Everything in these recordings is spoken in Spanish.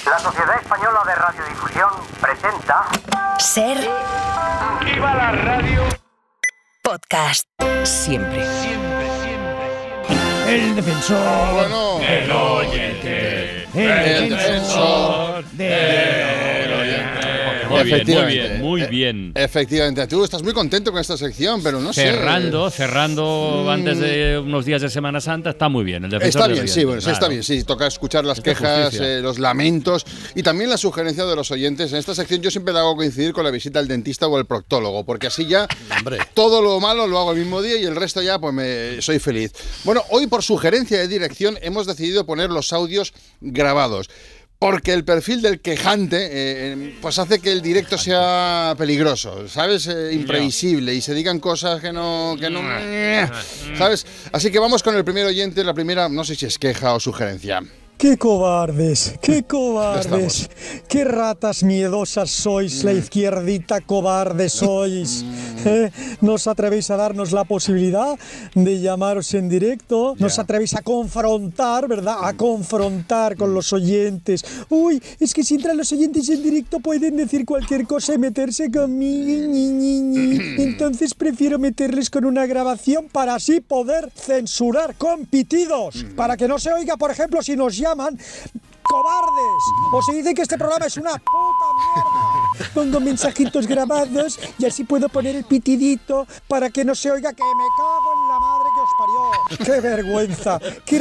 La Sociedad Española de Radiodifusión presenta... Ser... ¡Viva la radio! Podcast. Siempre. El defensor. Bueno, El oyente. El defensor del oyente. Muy bien. Efectivamente, tú estás muy contento con esta sección, pero no cerrando antes de unos días de Semana Santa, está muy bien. El defensor está bien, del sí, oyente, bueno, claro. está bien, sí. Toca escuchar las quejas, los lamentos y también la sugerencia de los oyentes. En esta sección yo siempre le hago coincidir con la visita al dentista o al proctólogo, porque así ya todo lo malo lo hago el mismo día y el resto ya pues soy feliz. Bueno, hoy por sugerencia de dirección hemos decidido poner los audios grabados. Porque el perfil del quejante pues hace que el directo sea peligroso, ¿sabes? Imprevisible y se digan cosas que no, ¿sabes? Así que vamos con el primer oyente, la primera, no sé si es queja o sugerencia. ¡Qué cobardes! ¡Qué cobardes! ¡Qué ratas miedosas sois! La izquierdita cobarde sois. ¿No os atrevéis a darnos la posibilidad de llamaros en directo? ¿No os atrevéis a confrontar, verdad? A confrontar con los oyentes. Uy, es que si entran los oyentes en directo pueden decir cualquier cosa y meterse conmigo. Entonces prefiero meterles con una grabación para así poder censurar con pitidos. Para que no se oiga, por ejemplo, si nos llaman cobardes o se dice que este programa es una puta mierda. Pongo mensajitos grabados y así puedo poner el pitidito para que no se oiga que me cago en la madre que os parió. ¡Qué vergüenza! ¡Qué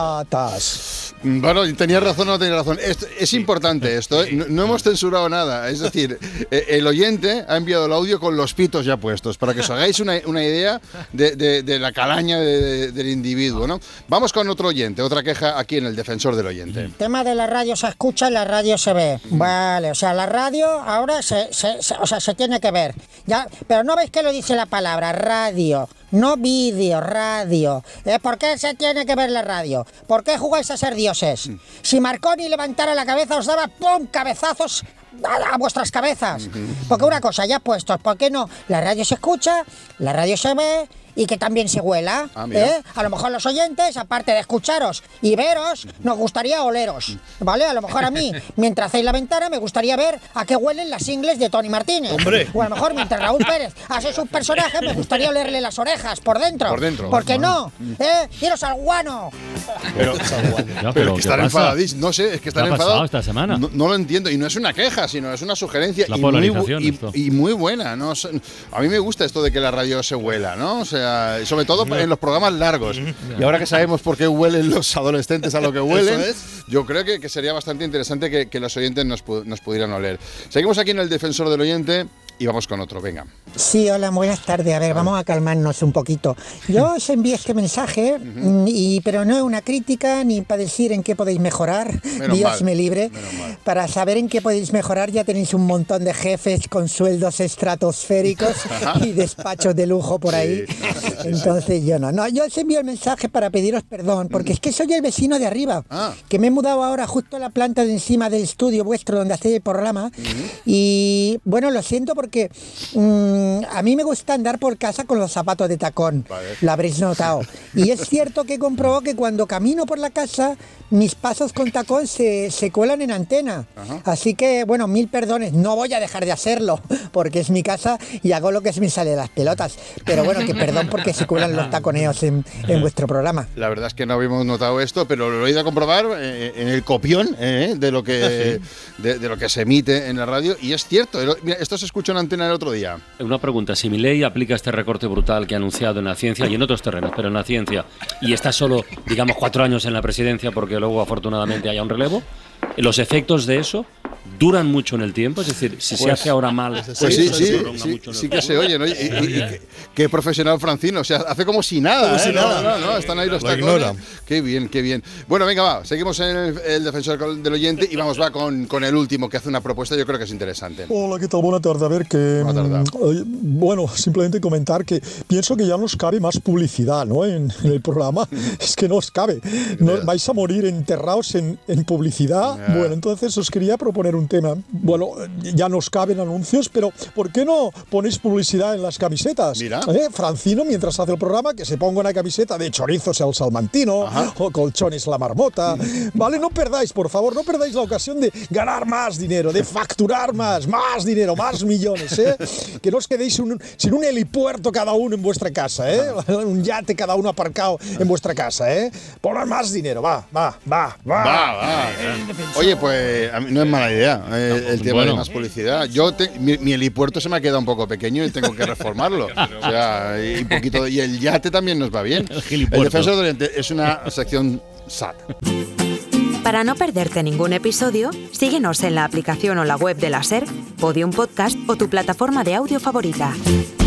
ratas! Bueno, tenía razón o no tenía razón. Es importante esto, ¿eh? No hemos censurado nada. Es decir, el oyente ha enviado el audio con los pitos ya puestos, para que os hagáis una idea de la calaña del individuo, ¿no? Vamos con otro oyente, otra queja aquí en el defensor del oyente. El tema de la radio se escucha y la radio se ve. Vale, o sea, la radio ahora se tiene que ver. Ya, pero no veis que lo dice la palabra radio. No vídeo, radio. ¿Por qué se tiene que ver la radio? ¿Por qué jugáis a ser dioses? Si Marconi levantara la cabeza os daba ¡pum! Cabezazos a vuestras cabezas. Porque una cosa, ya puestos, ¿por qué no? La radio se escucha, la radio se ve y que también se huela. A lo mejor los oyentes, aparte de escucharos y veros, nos gustaría oleros, ¿vale? A lo mejor a mí, mientras hacéis la ventana, me gustaría ver a qué huelen las ingles de Tony Martínez. ¡Hombre! O a lo mejor mientras Raúl Pérez hace sus personajes, me gustaría olerle las orejas por dentro. ¿Por qué no? ¡Iros al guano! Pero que están enfadadísimos. No sé, es que están enfadados esta semana? No lo entiendo. Y no es una queja, sino es una sugerencia. La polarización. Y muy buena, ¿no? A mí me gusta esto de que la radio se huela, ¿no? O sea, sobre todo en los programas largos. Y ahora que sabemos por qué huelen los adolescentes a lo que huelen, yo creo que sería bastante interesante que los oyentes nos pudieran oler. Seguimos aquí en el defensor del oyente. Y vamos con otro, venga. Sí, hola, buenas tardes. A ver, vamos a calmarnos un poquito. Yo os envié este mensaje, pero no es una crítica ni para decir en qué podéis mejorar. Dios me libre. Para saber en qué podéis mejorar ya tenéis un montón de jefes con sueldos estratosféricos y despachos de lujo por ahí. Entonces yo no. Yo os envío el mensaje para pediros perdón, porque es que soy el vecino de arriba, que me he mudado ahora justo a la planta de encima del estudio vuestro donde hacéis el programa. Y bueno, lo siento porque a mí me gusta andar por casa con los zapatos de tacón, lo habréis notado. Y es cierto que comprobó que cuando camino por la casa, mis pasos con tacón se cuelan en antena. Así que, bueno, 1000 perdones, no voy a dejar de hacerlo, porque es mi casa y hago lo que se me sale de las pelotas. Pero bueno, que perdón porque se cuelan los taconeos en vuestro programa. La verdad es que no habíamos notado esto, pero lo he ido a comprobar en el copión de lo que se emite en la radio. Y es cierto, mira, esto se escuchó en antena el otro día. Una pregunta, si Milei aplica este recorte brutal que ha anunciado en la ciencia y en otros terrenos, pero en la ciencia, y está solo, digamos, 4 años en la presidencia porque luego afortunadamente haya un relevo, ¿los efectos de eso duran mucho en el tiempo? Es decir, si se hace ahora mal, sí que se oye, ¿no? Y qué profesional Francino, o sea, hace como si nada, No, están ahí los tacones. Qué bien. Bueno, venga, va, seguimos en el defensor del oyente y va con el último que hace una propuesta, yo creo que es interesante. Hola, ¿qué tal? Buena tarde. A ver, bueno, simplemente comentar que pienso que ya nos cabe más publicidad, ¿no? En el programa. Es que no os cabe. Vais a morir enterrados en publicidad. Bueno, entonces os quería proponer un tema. Bueno, ya nos caben anuncios, pero ¿por qué no ponéis publicidad en las camisetas? Mira. Francino, mientras hace el programa, que se ponga una camiseta de chorizos el salmantino, o colchones la marmota. Vale, no perdáis, por favor, no perdáis la ocasión de ganar más dinero, de facturar más dinero, más millones, que no os quedéis sin un helipuerto cada uno en vuestra casa, un yate cada uno aparcado en vuestra casa, Poned más dinero, va. Oye, pues a mí no es mala idea el tema de más publicidad. Mi helipuerto se me ha quedado un poco pequeño y tengo que reformarlo. O sea, y el yate también nos va bien. El Defensor del Oriente es una sección SAT. Para no perderte ningún episodio, síguenos en la aplicación o la web de la SER, Podium Podcast o tu plataforma de audio favorita.